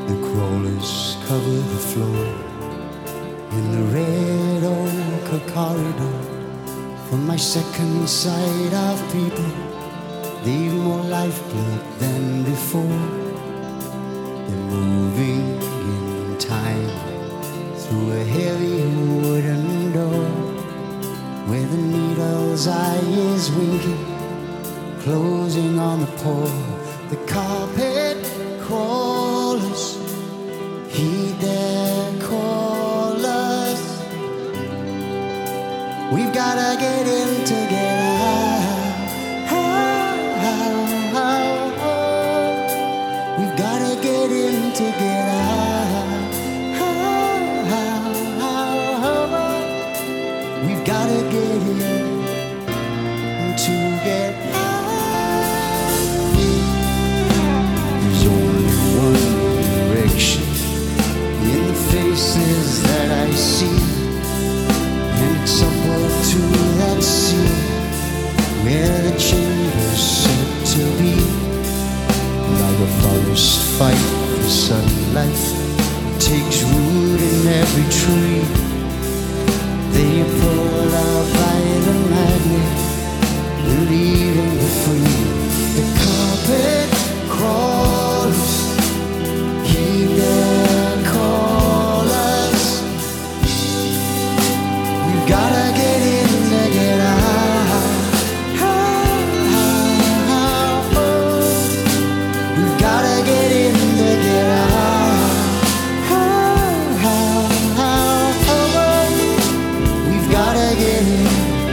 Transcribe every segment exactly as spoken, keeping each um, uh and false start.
The crawlers cover the floor in the red ochre corridor. From my second sight of people, they've more lifeblood than before. They're moving in time through a heavy wooden door, where the needle's eye is winking, closing on the poor. The carpet crawlers heed their callers. We've gotta get in to get out. We've gotta get in to get out. We've gotta get in to get out. There's only one direction in the faces that I see, and it's upward to that sea where the chamber's said to be. Like a forest fight for sunlight, takes root in every tree. They pull out by the magnet, leaving the free. The carpet crawlers heed their callers. We've gotta get in to get out. We've gotta get in to get out. We've gotta get in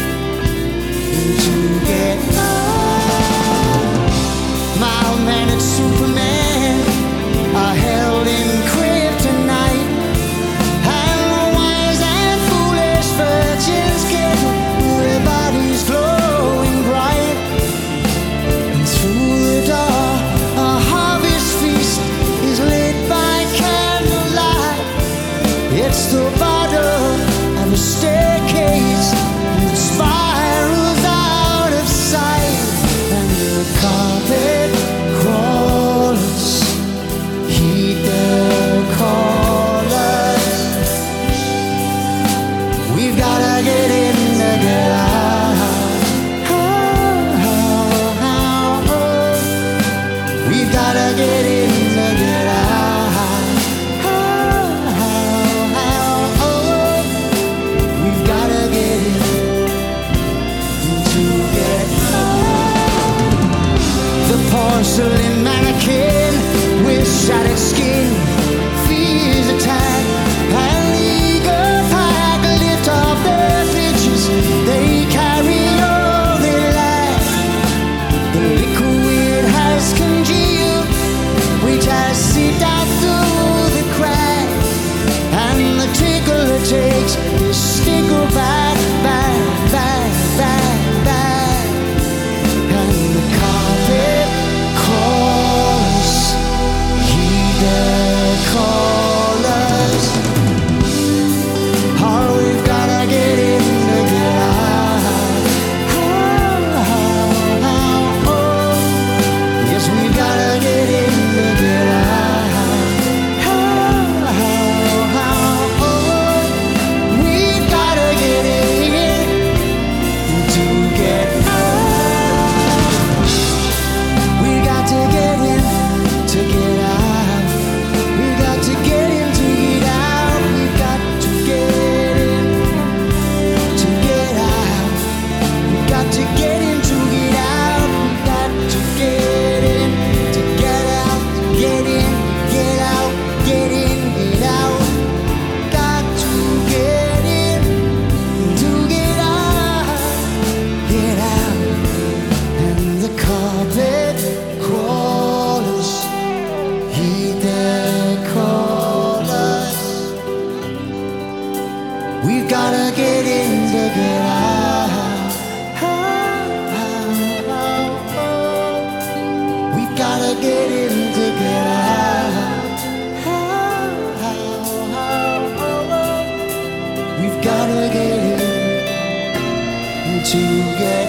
to get out. Mild mannered Superman are held in kryptonite, and the wise and foolish virgins get their bodies glowing bright. And through the door, a harvest feast is lit by candlelight. It's the bottom of a staircase that spirals out of sight, and the carpet crawlers heed their callers. We've gotta get in to get out. We've gotta get in to get out. We've gotta get in to get out. The porcelain mannequin with shattered skin fears attack, and the eager pack lift off their bitches. They carry all they lack. The liquid has congealed, which has seeped out through the crack, and the tickler takes the sticker back, back, back, back, back. And the carpet crawlers heed their callers. Oh, we've gotta get in to get out. Yes, we've gotta get in to get out. We've gotta get in to get out. We got to get in to get out. We got to get in to get out. We got to get in to get out. We got to get in to get out. We got to get in to get out. Get in, get out, get in, get out. Got to get in to get out. Get out. And the carpet crawlers heed their callers. We've gotta get in to get out. We've gotta get in to get out. We've gotta get in to get